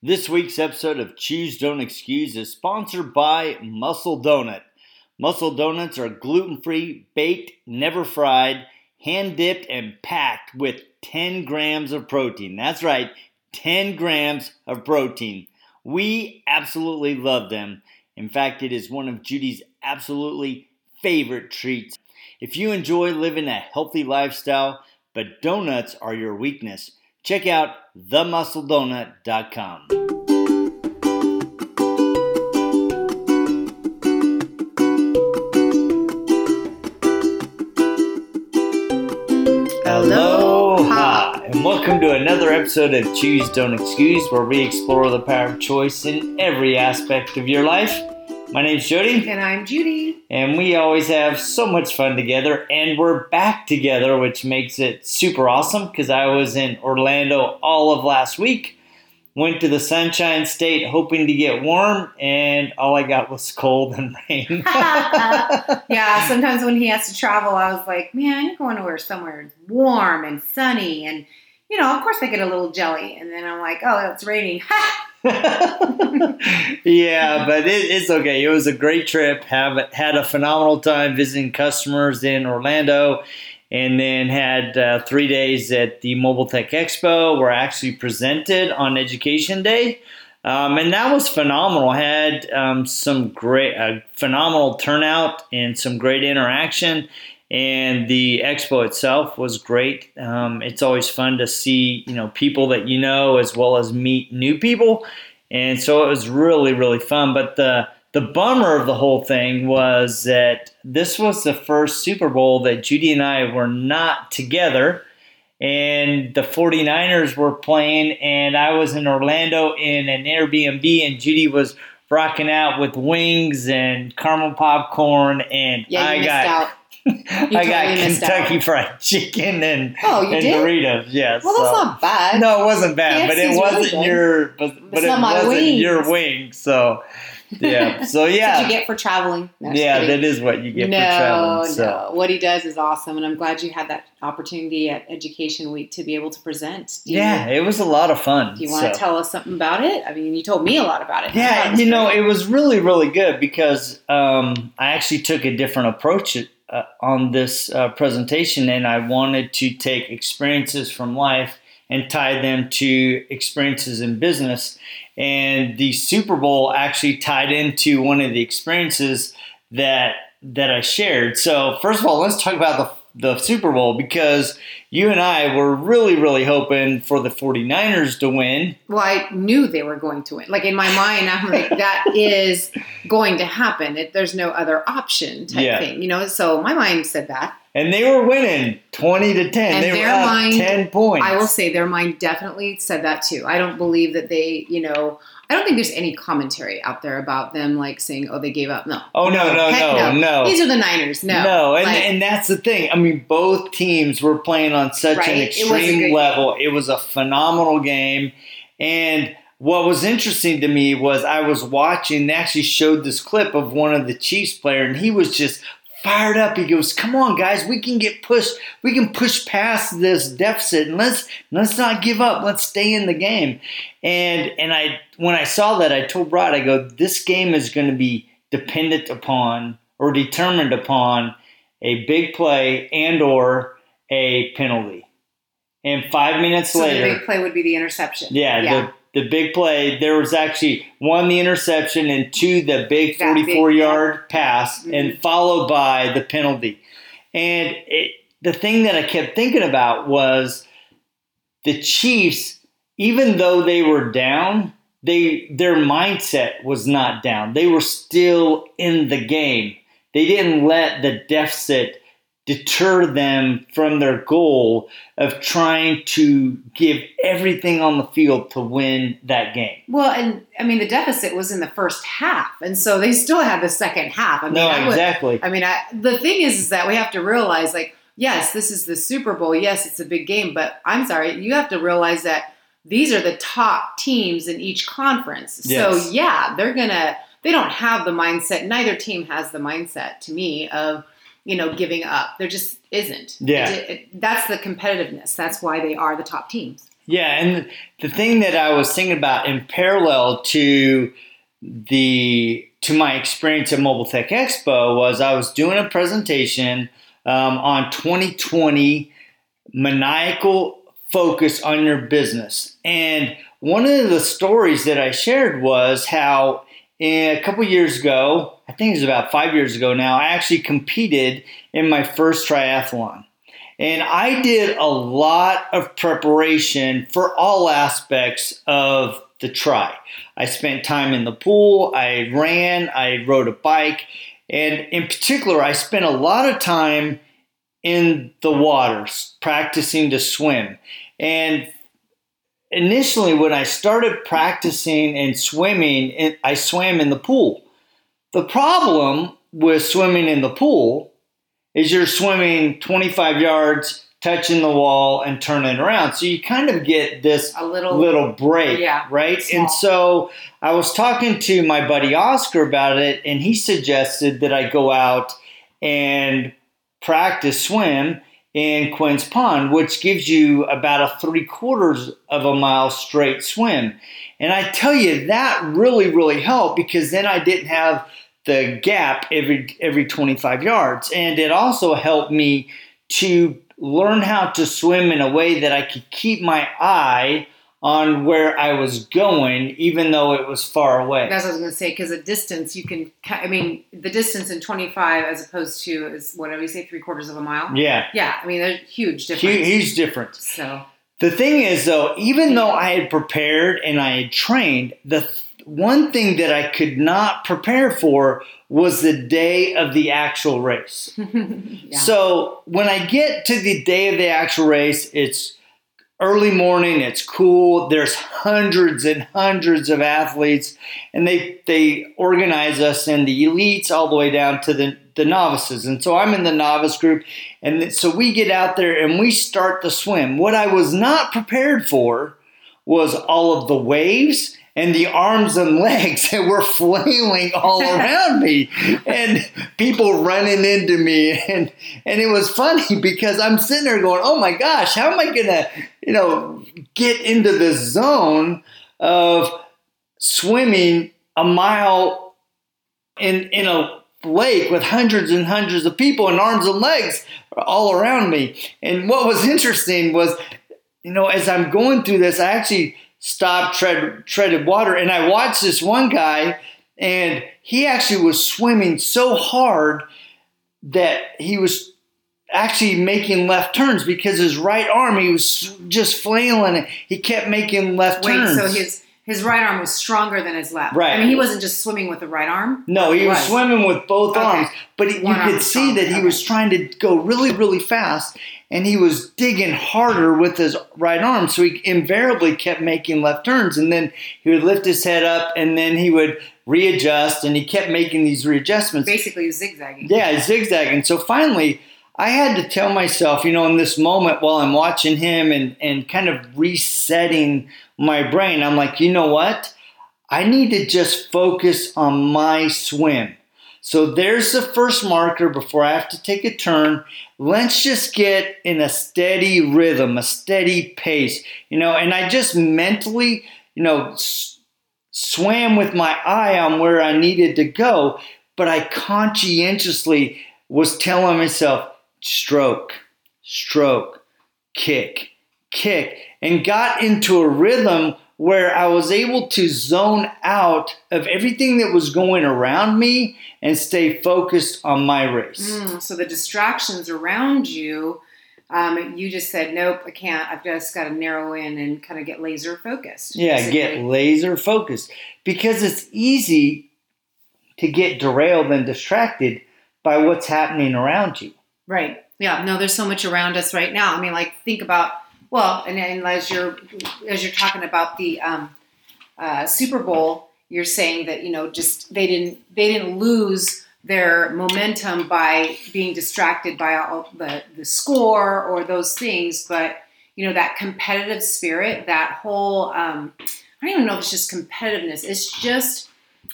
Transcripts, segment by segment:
This week's episode of Choose Don't Excuse is sponsored by Muscle Donut. Muscle Donuts are gluten-free, baked, never fried, hand-dipped, and packed with 10 grams of protein. That's right, 10 grams of protein. We absolutely love them. In fact, it is one of Judy's absolutely favorite treats. If you enjoy living a healthy lifestyle, but donuts are your weakness, check out themuscledonut.com. Aloha, and welcome to another episode of Choose Don't Excuse, where we explore the power of choice in every aspect of your life. My name's Jody. And I'm Judy. And we always have so much fun together, and we're back together, which makes it super awesome because I was in Orlando all of last week. Went to the Sunshine State hoping to get warm, and all I got was cold and rain. Yeah, sometimes when he has to travel, I was like, man, you're going to somewhere warm and sunny. And, you know, of course I get a little jelly. And then I'm like, oh, it's raining. Yeah, but it's okay. It was a great trip. Had a phenomenal time visiting customers in Orlando, and then had 3 days at the Mobile Tech Expo where I actually presented on Education Day. And that was phenomenal. Had some great, phenomenal turnout and some great interaction. And the expo itself was great. It's always fun to see, people that you know as well as meet new people. And so it was really, really fun. But the bummer of the whole thing was that this was the first Super Bowl that Judy and I were not together. And the 49ers were playing, and I was in Orlando in an Airbnb, and Judy was rocking out with wings and caramel popcorn. And I missed out. I got Kentucky Fried Chicken and Doritos. Yes. Well, that's not bad. No, it wasn't bad, but it wasn't really your. But it wasn't your wing. So, yeah. So yeah. That's what you get for traveling. No, that is what you get for traveling. So. No, what he does is awesome, and I'm glad you had that opportunity at Education Week to be able to present. It was a lot of fun. Do you want to tell us something about it? I mean, you told me a lot about it. Yeah, it was really, really good because I actually took a different approach on this presentation, and I wanted to take experiences from life and tie them to experiences in business. And the Super Bowl actually tied into one of the experiences that I shared. So first of all, let's talk about the Super Bowl, because you and I were really, really hoping for the 49ers to win. Well, I knew they were going to win. Like in my mind, I'm like, that is going to happen. There's no other option type thing, so my mind said that. And they were winning 20-10. And they were up 10 points. I will say their mind definitely said that too. I don't believe that they, I don't think there's any commentary out there about them like saying, oh, they gave up. No. Oh, no. These are the Niners. No. No, and that's the thing. I mean, both teams were playing on such an extreme level. It was a phenomenal game. And what was interesting to me was I was watching, they actually showed this clip of one of the Chiefs player, and he was just fired up. He goes, come on, guys, we can push past this deficit, and let's not give up. Let's stay in the game. And when I saw that, I told Rod, I go, this game is going to be dependent upon or determined upon a big play and or a penalty. And 5 minutes later, the big play would be the interception. Yeah. The big play, there was actually one, the interception, and two, the big 44-yard pass, and followed by the penalty. And the thing that I kept thinking about was the Chiefs, even though they were down, their mindset was not down. They were still in the game. They didn't let the deficit deter them from their goal of trying to give everything on the field to win that game. Well, and I mean, the deficit was in the first half, and so they still had the second half. Exactly. The thing is that we have to realize, like, yes, this is the Super Bowl. Yes, it's a big game, but I'm sorry, you have to realize that these are the top teams in each conference. Yes. So yeah, they don't have the mindset. Neither team has the mindset, to me, of giving up. There just isn't. Yeah. That's the competitiveness. That's why they are the top teams. Yeah, and the thing that I was thinking about in parallel to my experience at Mobile Tech Expo was I was doing a presentation on 2020 maniacal focus on your business. And one of the stories that I shared was how a couple years ago, I think it was about 5 years ago now, I actually competed in my first triathlon. And I did a lot of preparation for all aspects of the tri. I spent time in the pool, I ran, I rode a bike, and in particular, I spent a lot of time in the waters practicing to swim. And initially, when I started practicing and swimming, I swam in the pool. The problem with swimming in the pool is you're swimming 25 yards, touching the wall, and turning around. So you kind of get this a little break, yeah, right? small. And so I was talking to my buddy Oscar about it, and he suggested that I go out and practice swim in Quinn's Pond, which gives you about a 3/4 of a mile straight swim. And I tell you, that really, really helped because then I didn't have the gap every 25 yards. And it also helped me to learn how to swim in a way that I could keep my eye on where I was going, even though it was far away. That's what I was going to say, because the distance the distance in 25 as opposed to, is whatever you say, 3/4 of a mile? Yeah. Yeah, I mean, there's huge difference. Huge difference. So the thing is, though, even though I had prepared and I had trained, the one thing that I could not prepare for was the day of the actual race. yeah. So when I get to the day of the actual race, it's early morning, it's cool. There's hundreds and hundreds of athletes, and they organize us in the elites all the way down to the novices. And so I'm in the novice group, and so we get out there and we start the swim. What I was not prepared for was all of the waves and the arms and legs that were flailing all around me and people running into me. And it was funny because I'm sitting there going, oh my gosh, how am I going to, get into the zone of swimming a mile in a lake with hundreds and hundreds of people and arms and legs all around me. And what was interesting was, as I'm going through this, I actually stopped, treaded water, and I watched this one guy, and he actually was swimming so hard that he was actually making left turns because his right arm, he was just flailing it. He kept making left turns. So his right arm was stronger than his left. Right. I mean, he wasn't just swimming with the right arm? No, he was swimming with both arms, but you could see that he was trying to go really, really fast, and he was digging harder with his right arm, so he invariably kept making left turns, and then he would lift his head up, and then he would readjust, and he kept making these readjustments. Basically zigzagging. Yeah, zigzagging. So finally, I had to tell myself, in this moment while I'm watching him and kind of resetting my brain, I'm like, you know what? I need to just focus on my swim. So there's the first marker before I have to take a turn. Let's just get in a steady rhythm, a steady pace, and I just mentally, swam with my eye on where I needed to go, but I conscientiously was telling myself, stroke, kick, and got into a rhythm where I was able to zone out of everything that was going around me and stay focused on my race. So the distractions around you, you just said, nope, I can't. I've just got to narrow in and kind of get laser focused. Yeah, basically. Get laser focused because it's easy to get derailed and distracted by what's happening around you. Right. Yeah. No, there's so much around us right now. I mean, think about, and as you're talking about the Super Bowl, you're saying that just they didn't lose their momentum by being distracted by all the score or those things, but that competitive spirit, that whole I don't even know if it's just competitiveness. It's just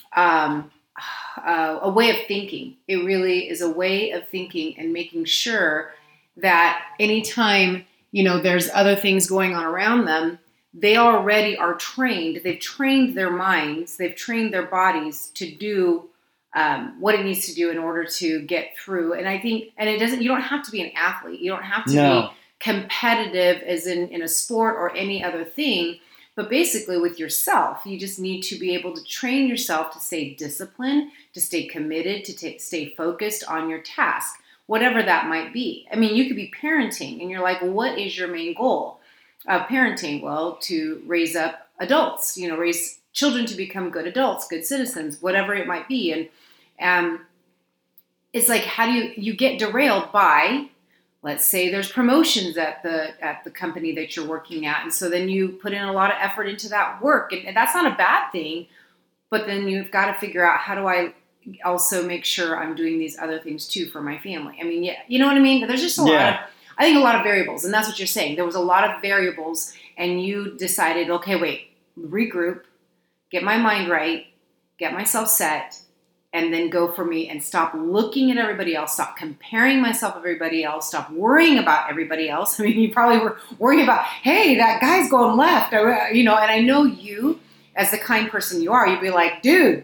a way of thinking. It really is a way of thinking and making sure that anytime there's other things going on around them, they already are trained. They've trained their minds, they've trained their bodies to do what it needs to do in order to get through. And I think, you don't have to be an athlete. You don't have to be competitive as in a sport or any other thing. But basically with yourself, you just need to be able to train yourself to stay disciplined, to stay committed, to stay focused on your task, whatever that might be. I mean, you could be parenting and you're like, well, what is your main goal of parenting? Well, to raise up adults, raise children to become good adults, good citizens, whatever it might be. And it's like, how do you get derailed by, let's say there's promotions at the company that you're working at. And so then you put in a lot of effort into that work. And that's not a bad thing, but then you've got to figure out, how do I also make sure I'm doing these other things too for my family? I mean, yeah, you know what I mean? There's just a lot of variables. And that's what you're saying. There was a lot of variables and you decided, okay, wait, regroup, get my mind right, get myself set, and then go for me and stop looking at everybody else, stop comparing myself to everybody else, stop worrying about everybody else. I mean, you probably were worrying about, hey, that guy's going left, and I know you, as the kind person you are, you'd be like, dude,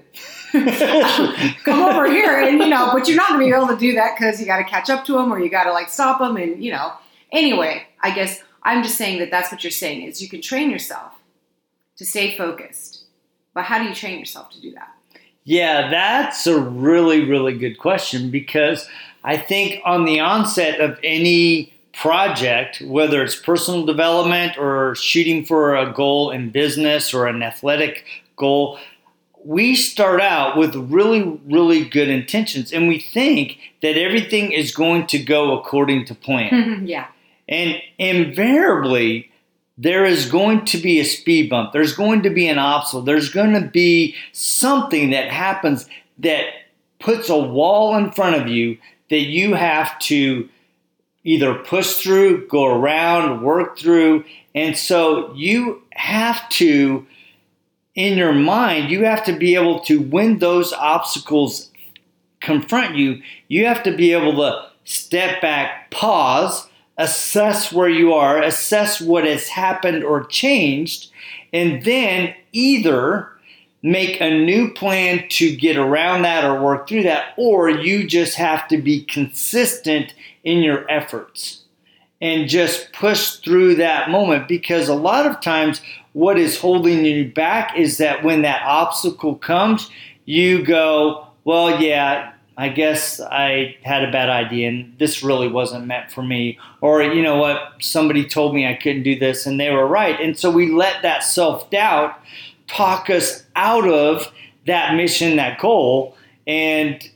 come over here, and but you're not going to be able to do that because you got to catch up to him or you got to stop him, and Anyway, I guess I'm just saying that that's what you're saying is you can train yourself to stay focused, but how do you train yourself to do that? Yeah, that's a really, really good question, because I think on the onset of any project, whether it's personal development or shooting for a goal in business or an athletic goal, we start out with really, really good intentions, and we think that everything is going to go according to plan. Yeah. And invariably, there is going to be a speed bump. There's going to be an obstacle. There's going to be something that happens that puts a wall in front of you that you have to either push through, go around, work through. And so you have to, in your mind, you have to be able to, when those obstacles confront you, you have to be able to step back, pause, assess where you are, assess what has happened or changed, and then either make a new plan to get around that or work through that, or you just have to be consistent in your efforts and just push through that moment. Because a lot of times what is holding you back is that when that obstacle comes, you go, well, yeah, I guess I had a bad idea and this really wasn't meant for me. Or, you know what, somebody told me I couldn't do this and they were right. And so we let that self-doubt talk us out of that mission, that goal. And,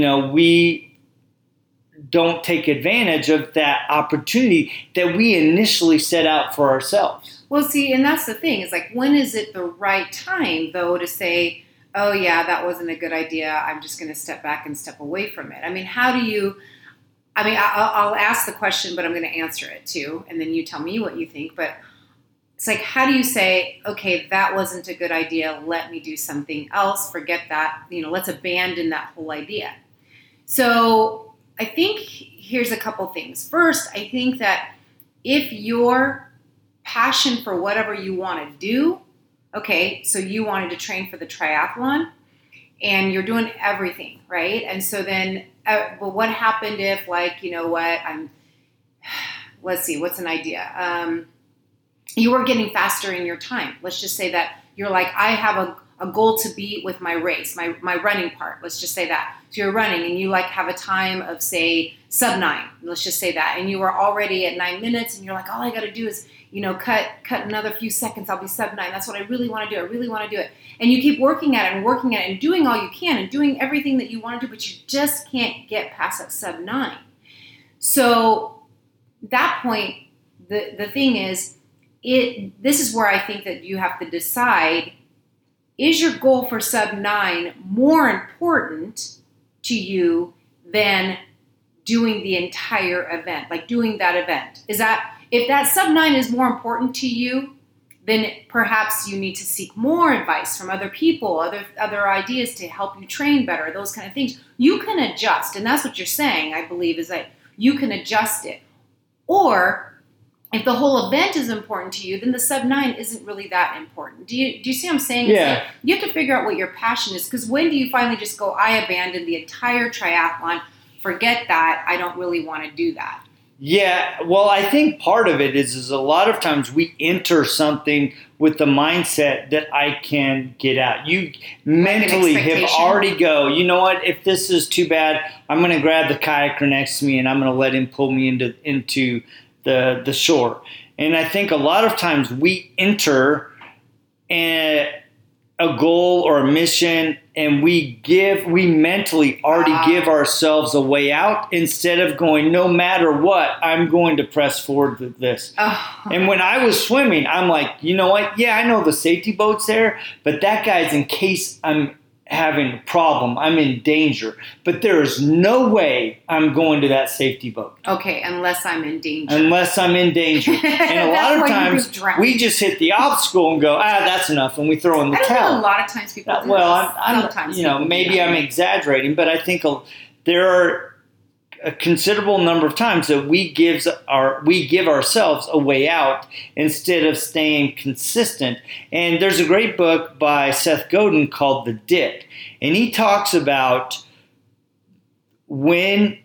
we don't take advantage of that opportunity that we initially set out for ourselves. Well, see, and that's the thing. It's like, when is it the right time, though, to say, oh, yeah, that wasn't a good idea. I'm just going to step back and step away from it. I mean, how do you, I'll ask the question, but I'm going to answer it too. And then you tell me what you think. But it's like, how do you say, okay, that wasn't a good idea. Let me do something else. Forget that. Let's abandon that whole idea. So I think here's a couple things. First, I think that if your passion for whatever you want to do, okay, so you wanted to train for the triathlon and you're doing everything, right? And so then, but what happened if, let's see, what's an idea? You were getting faster in your time. Let's just say that you're like, I have a goal to beat with my race, my running part. Let's just say that. So you're running and you have a time of, say, sub 9. Let's just say that. And you were already at 9 minutes and you're like, all I got to do is cut another few seconds, I'll be sub 9. That's what I really want to do. I really want to do it. And you keep working at it and doing all you can and doing everything that you want to do, but you just can't get past that sub 9. So that point, the thing is, this is where I think that you have to decide, is your goal for sub 9 more important to you than doing the entire event, like doing that event? If that sub 9 is more important to you, then perhaps you need to seek more advice from other people, other ideas to help you train better, those kind of things. You can adjust, and that's what you're saying, I believe, is that you can adjust it. Or if the whole event is important to you, then the sub 9 isn't really that important. Do you see what I'm saying? Yeah. Like, you have to figure out what your passion is, because when do you finally just go, I abandon the entire triathlon, forget that, I don't really want to do that? Yeah, well, I think part of it is a lot of times we enter something with the mindset that I can get out. You mentally have already go, you know what, if this is too bad, I'm going to grab the kayaker next to me and I'm going to let him pull me into the shore. And I think a lot of times we enter a goal or a mission and we mentally already give ourselves a way out instead of going, no matter what, I'm going to press forward with this. Oh. And when I was swimming, I'm like, you know what? Yeah, I know the safety boat's there, but that guy's in case I'm having a problem, I'm in danger. But there is no way I'm going to that safety boat. Okay, unless I'm in danger. And a lot of times we just hit the obstacle and go, that's enough, and we throw in the towel. A lot of times people do sometimes maybe I'm exaggerating, but I think there are a considerable number of times that we give ourselves a way out instead of staying consistent. And there's a great book by Seth Godin called The Dip, and he talks about when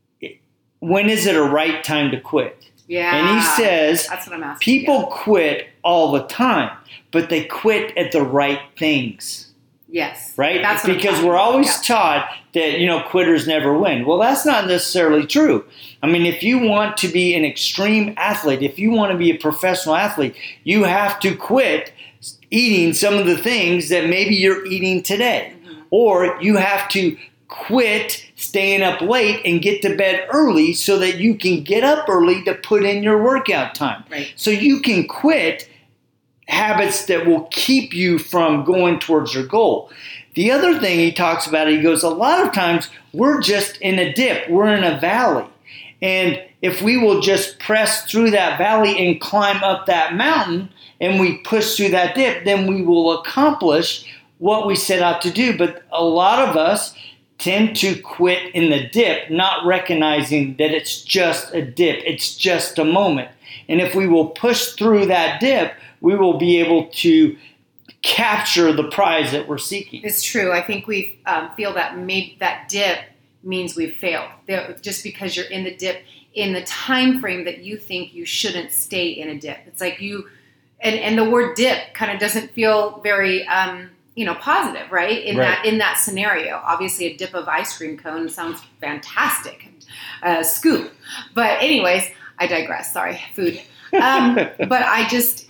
is it a right time to quit. Yeah, and he says that's what I'm asking. People quit all the time, but they quit at the right things. Yes. Right? That's because we're always taught that, quitters never win. Well, that's not necessarily true. I mean, if you want to be an extreme athlete, if you want to be a professional athlete, you have to quit eating some of the things that maybe you're eating today. Mm-hmm. Or you have to quit staying up late and get to bed early so that you can get up early to put in your workout time. Right. So you can quit habits that will keep you from going towards your goal. The other thing he talks about, he goes, a lot of times we're just in a dip, we're in a valley. And if we will just press through that valley and climb up that mountain and we push through that dip, then we will accomplish what we set out to do. But a lot of us tend to quit in the dip, not recognizing that it's just a dip, it's just a moment. And if we will push through that dip, we will be able to capture the prize that we're seeking. It's true. I think we feel that maybe that dip means we've failed. Just because you're in the dip in the time frame that you think you shouldn't stay in a dip. It's like and the word dip kind of doesn't feel very positive, right? In that scenario. Obviously, a dip of ice cream cone sounds fantastic. Scoop. But anyways, I digress. Sorry, food. But I just,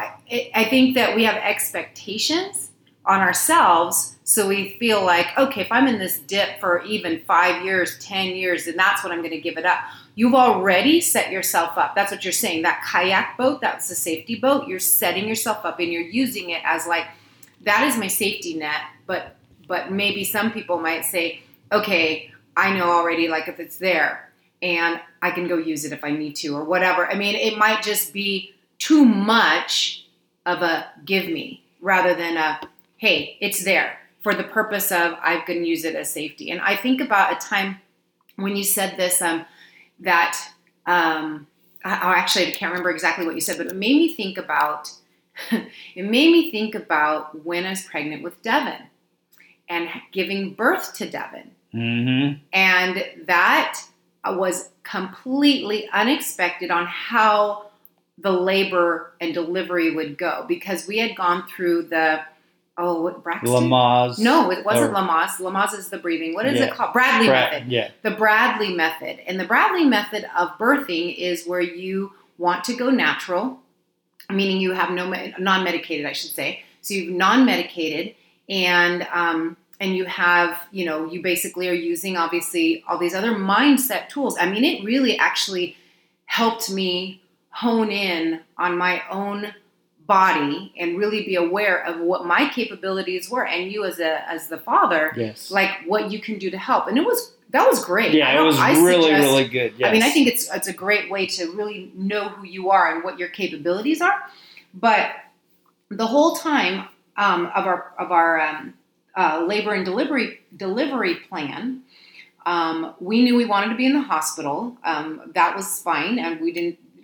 I think that we have expectations on ourselves. So we feel like, okay, if I'm in this dip for even 5 years, 10 years, then that's what I'm going to give it up. You've already set yourself up. That's what you're saying. That kayak boat, that's the safety boat. You're setting yourself up and you're using it as like, that is my safety net. But maybe some people might say, okay, I know already, like if it's there, and I can go use it if I need to or whatever. I mean, it might just be too much of a give me rather than a, hey, it's there for the purpose of I can use it as safety. And I think about a time when you said this, actually I can't remember exactly what you said, but it made me think about when I was pregnant with Devin and giving birth to Devin. Mm-hmm. And that was completely unexpected on how the labor and delivery would go, because we had gone through the Braxton? Lamaze. No, it wasn't Lamaze. Lamaze is the breathing. What is it called? Bradley method. Yeah. The Bradley method. And the Bradley method of birthing is where you want to go natural, meaning you have non-medicated, I should say. So you've non-medicated and you have, you basically are using, obviously, all these other mindset tools. I mean, it really actually helped me hone in on my own body and really be aware of what my capabilities were. And you as the father, yes, like what you can do to help. And that was great. Yeah, it was really good. Yes. I mean, I think it's a great way to really know who you are and what your capabilities are. But the whole time of our labor and delivery plan, we knew we wanted to be in the hospital. That was fine, and we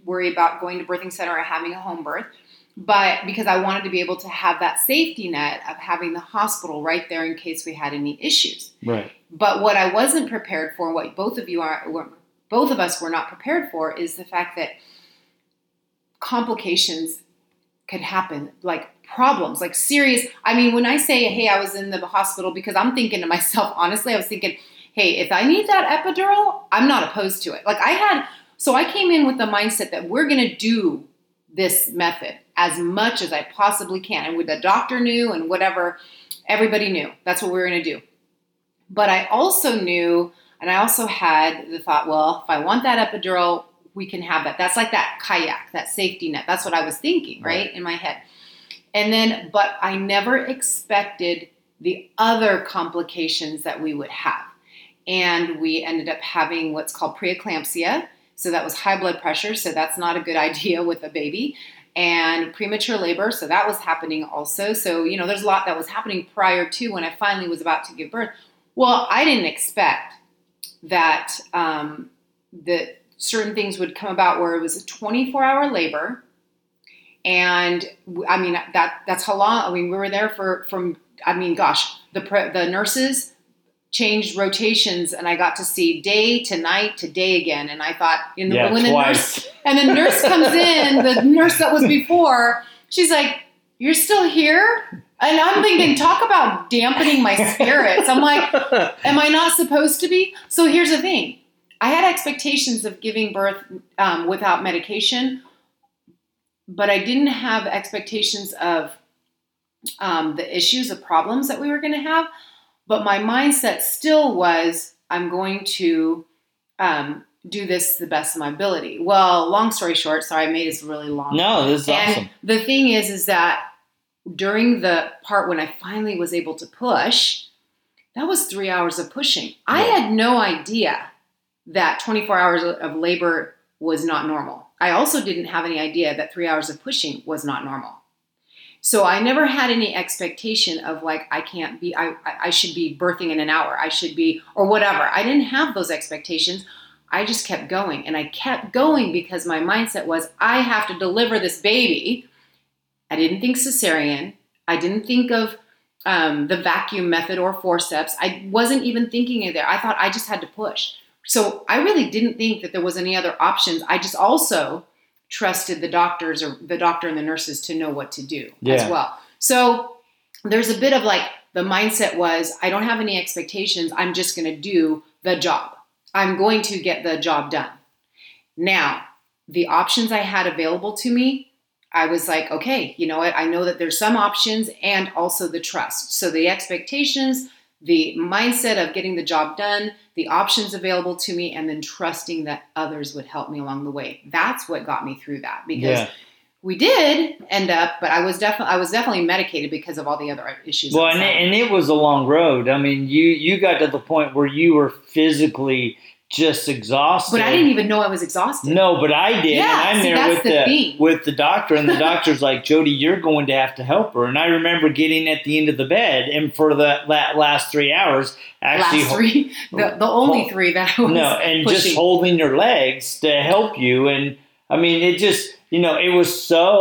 worry about going to birthing center or having a home birth, but because I wanted to be able to have that safety net of having the hospital right there in case we had any issues. Right. But what I wasn't prepared for, what both of us were not prepared for, is the fact that complications could happen, like problems, like serious. I mean, when I say, hey, I was in the hospital, because I'm thinking to myself, honestly, I was thinking, hey, if I need that epidural, I'm not opposed to it. Like so I came in with the mindset that we're going to do this method as much as I possibly can. And with the doctor knew and whatever, everybody knew. That's what we were going to do. But I also knew, and I also had the thought, well, if I want that epidural, we can have that. That's like that kayak, that safety net. That's what I was thinking, right, in my head. And then, but I never expected the other complications that we would have. And we ended up having what's called preeclampsia. So that was high blood pressure. So that's not a good idea with a baby. And premature labor. So that was happening also. So, there's a lot that was happening prior to when I finally was about to give birth. Well, I didn't expect that that certain things would come about where it was a 24-hour labor. And I mean, that's how long. I mean, we were there the nurses changed rotations, and I got to see day to night to day again. And I thought, when twice. the nurse comes in, the nurse that was before, she's like, "You're still here?" And I'm thinking, talk about dampening my spirits. I'm like, am I not supposed to be? So here's the thing. I had expectations of giving birth without medication, but I didn't have expectations of the issues, the problems that we were going to have. But my mindset still was, I'm going to do this to the best of my ability. Well, long story short, sorry, I made this really long. No, this is awesome. The thing is that during the part when I finally was able to push, that was 3 hours of pushing. I had no idea that 24 hours of labor was not normal. I also didn't have any idea that 3 hours of pushing was not normal. So I never had any expectation of like, I should be birthing in an hour. I should be, or whatever. I didn't have those expectations. I just kept going. And I kept going because my mindset was, I have to deliver this baby. I didn't think cesarean. I didn't think of the vacuum method or forceps. I wasn't even thinking of there. I thought I just had to push. So I really didn't think that there was any other options. I just also trusted the doctors or the doctor and the nurses to know what to do as well. So there's a bit of like, the mindset was, I don't have any expectations. I'm just going to do the job. I'm going to get the job done. Now, the options I had available to me, I was like, okay, you know what? I know that there's some options and also the trust. So the expectations, the mindset of getting the job done, the options available to me, and then trusting that others would help me along the way. That's what got me through that, because we did end up, but I was definitely medicated because of all the other issues. Well, and it was a long road. I mean, you got to the point where you were physically just exhausted. But I didn't even know I was exhausted. No, but I did. Yeah, and I'm there with the doctor, and the doctor's like, Jody, you're going to have to help her. And I remember getting at the end of the bed, and for the last 3 hours, actually... the only 3 that I was and pushing. Just holding your legs to help you. And I mean, it just... it was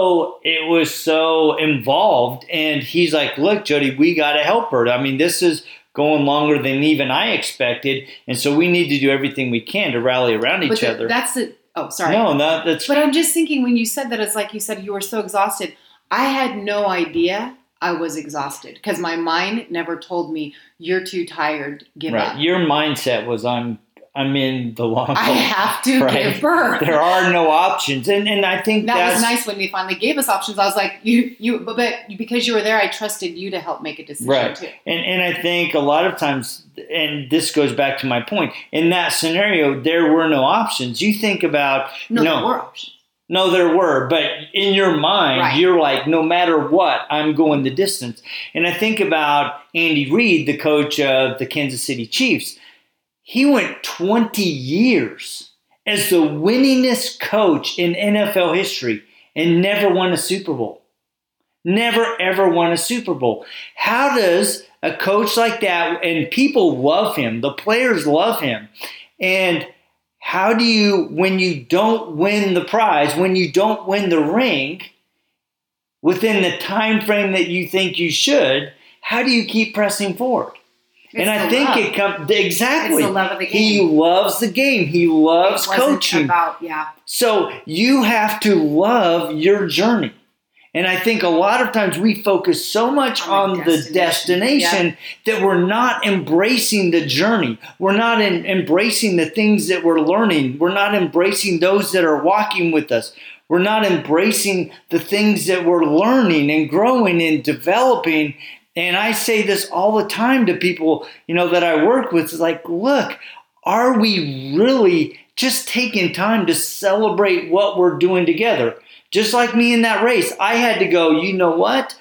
so involved. And he's like, look, Jody, we got to help her. I mean, this is going longer than even I expected. And so we need to do everything we can to rally around each other. Oh, sorry. No, that's... But I'm just thinking when you said that, it's like you said you were so exhausted. I had no idea I was exhausted because my mind never told me, you're too tired, give up. Your mindset was, I'm in the long haul. I have to give birth. There are no options. And I think that was nice when they finally gave us options. I was like, but because you were there, I trusted you to help make a decision too. And I think a lot of times, and this goes back to my point, in that scenario, there were no options. You think about... there were options. No, there were. But in your mind, you're like, no matter what, I'm going the distance. And I think about Andy Reid, the coach of the Kansas City Chiefs. He went 20 years as the winningest coach in NFL history and never won a Super Bowl. Never, ever won a Super Bowl. How does a coach like that, and people love him, the players love him, and how do you, when you don't win the prize, when you don't win the ring within the time frame that you think you should, how do you keep pressing forward? And I think it comes exactly. It's the love of the game. He loves the game. He loves coaching. So you have to love your journey. And I think a lot of times we focus so much on the destination that we're not embracing the journey. We're not embracing the things that we're learning. We're not embracing those that are walking with us. We're not embracing the things that we're learning and growing and developing. And I say this all the time to people, that I work with. It's like, look, are we really just taking time to celebrate what we're doing together? Just like me in that race, I had to go, you know what?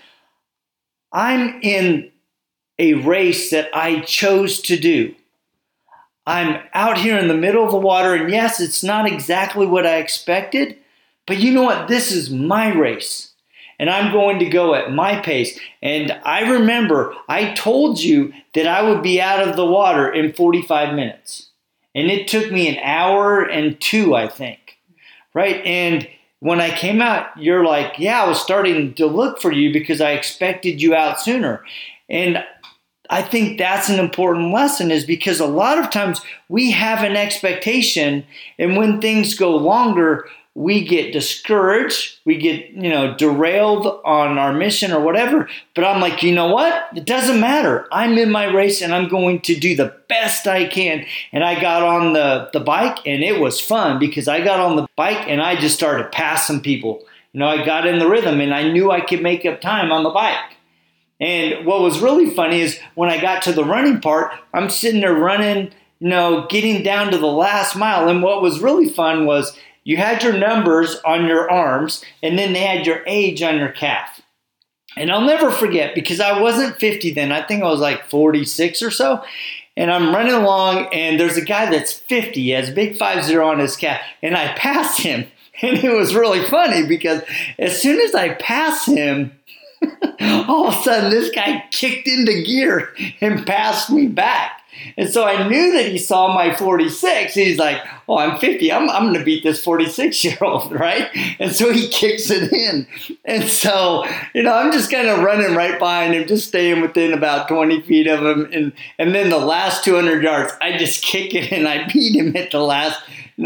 I'm in a race that I chose to do. I'm out here in the middle of the water, and yes, it's not exactly what I expected, but you know what? This is my race, and I'm going to go at my pace. And I remember I told you that I would be out of the water in 45 minutes, and it took me an hour and 2, I think, right? And when I came out, you're like, yeah, I was starting to look for you because I expected you out sooner. And I think that's an important lesson, is because a lot of times we have an expectation, and when things go longer, we get discouraged, we get, derailed on our mission or whatever. But I'm like, you know what? It doesn't matter. I'm in my race and I'm going to do the best I can. And I got on the bike, and it was fun because I got on the bike and I just started passing people. I got in the rhythm and I knew I could make up time on the bike. And what was really funny is when I got to the running part, I'm sitting there running, getting down to the last mile. And what was really fun was you had your numbers on your arms, and then they had your age on your calf. And I'll never forget, because I wasn't 50 then. I think I was like 46 or so. And I'm running along, and there's a guy that's 50. He has a big 50 on his calf. And I passed him. And it was really funny because as soon as I passed him, all of a sudden this guy kicked into gear and passed me back. And so I knew that he saw my 46. He's like, oh, I'm 50. I'm going to beat this 46-year-old, right? And so he kicks it in. And so, I'm just kind of running right behind him, just staying within about 20 feet of him. And then the last 200 yards, I just kick it and I beat him at the last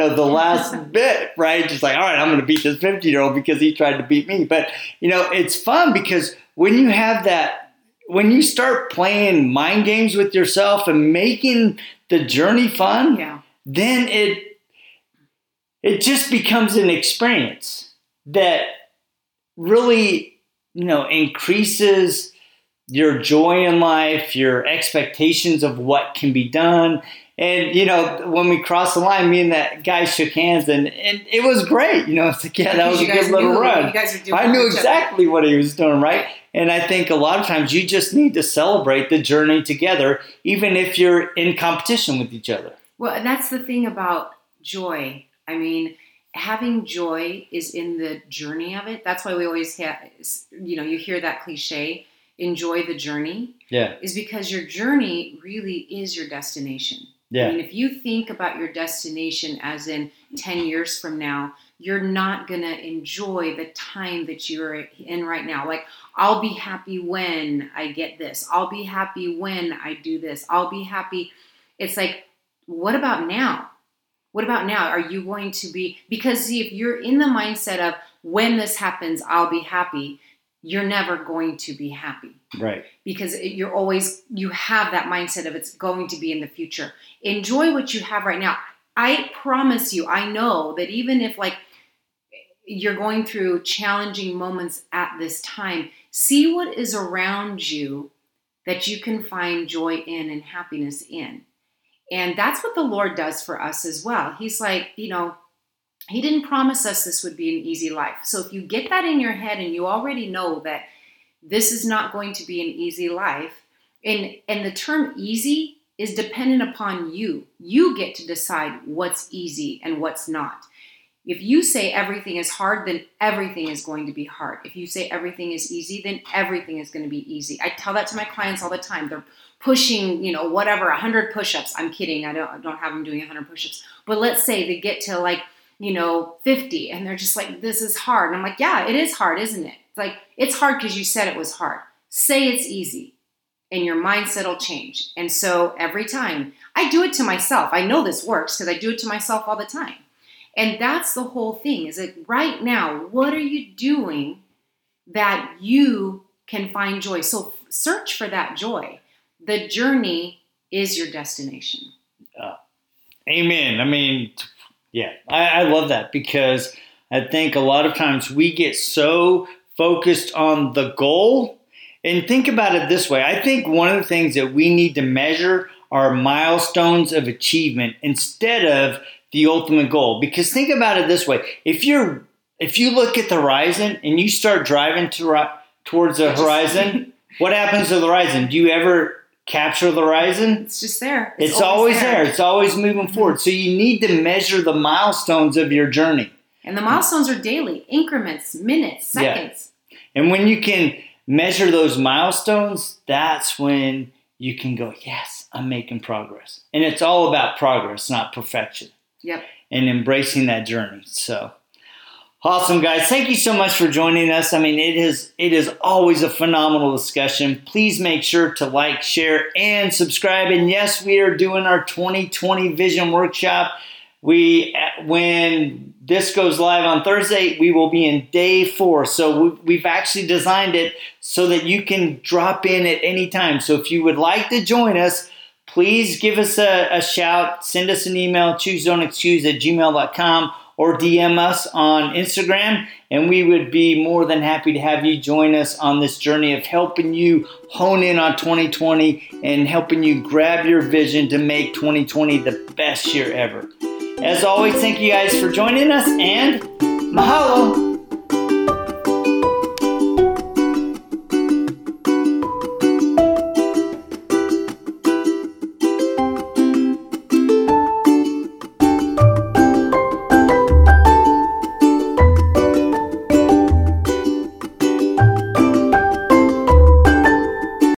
bit, right? Just like, all right, I'm going to beat this 50-year-old because he tried to beat me. But, it's fun because when you have that, when you start playing mind games with yourself and making the journey fun, then it just becomes an experience that really, increases your joy in life, your expectations of what can be done. And, when we crossed the line, me and that guy shook hands, and it was great. It's like, yeah, that was a good little run. I knew exactly what he was doing, right? And I think a lot of times you just need to celebrate the journey together, even if you're in competition with each other. Well, and that's the thing about joy. I mean, having joy is in the journey of it. That's why we always have, you hear that cliche, enjoy the journey. Yeah. Is because your journey really is your destination. Yeah. I mean, if you think about your destination as in 10 years from now, you're not going to enjoy the time that you're in right now. Like, I'll be happy when I get this. I'll be happy when I do this. I'll be happy. It's like, what about now? What about now? Are you going to be, because see, if you're in the mindset of when this happens, I'll be happy, you're never going to be happy. Right. Because you have that mindset of it's going to be in the future. Enjoy what you have right now. I promise you, I know that even if you're going through challenging moments at this time, see what is around you that you can find joy in and happiness in. And that's what the Lord does for us as well. He's like, He didn't promise us this would be an easy life. So if you get that in your head and you already know that this is not going to be an easy life, and the term easy is dependent upon you. You get to decide what's easy and what's not. If you say everything is hard, then everything is going to be hard. If you say everything is easy, then everything is going to be easy. I tell that to my clients all the time. They're pushing, 100 push-ups. I'm kidding. I don't have them doing 100 push-ups. But let's say they get to 50 and they're just like, this is hard. And I'm like, yeah, it is hard, isn't it? It's hard because you said it was hard. Say it's easy and your mindset will change. And so every time I do it to myself, I know this works because I do it to myself all the time. And that's the whole thing, is that right now, what are you doing that you can find joy? So search for that joy. The journey is your destination. Amen. I mean, yeah, I love that, because I think a lot of times we get so focused on the goal. And think about it this way. I think one of the things that we need to measure are milestones of achievement instead of the ultimate goal. Because think about it this way. If you look at the horizon and you start driving towards the horizon, what happens to the horizon? Do you ever capture the horizon? It's just there. It's always there. It's always moving forward. So you need to measure the milestones of your journey. And the milestones are daily, increments, minutes, seconds. Yeah. And when you can measure those milestones, that's when you can go, yes, I'm making progress. And it's all about progress, not perfection. Yep. And embracing that journey. So awesome, guys. Thank you so much for joining us. I mean, it is always a phenomenal discussion. Please make sure to like, share, and subscribe. And yes, we are doing our 2020 Vision Workshop. When this goes live on Thursday, we will be in day 4. So we've actually designed it so that you can drop in at any time. So if you would like to join us, please give us a shout. Send us an email, choosedon'texcuse@gmail.com, or DM us on Instagram, and we would be more than happy to have you join us on this journey of helping you hone in on 2020 and helping you grab your vision to make 2020 the best year ever. As always, thank you guys for joining us, and mahalo!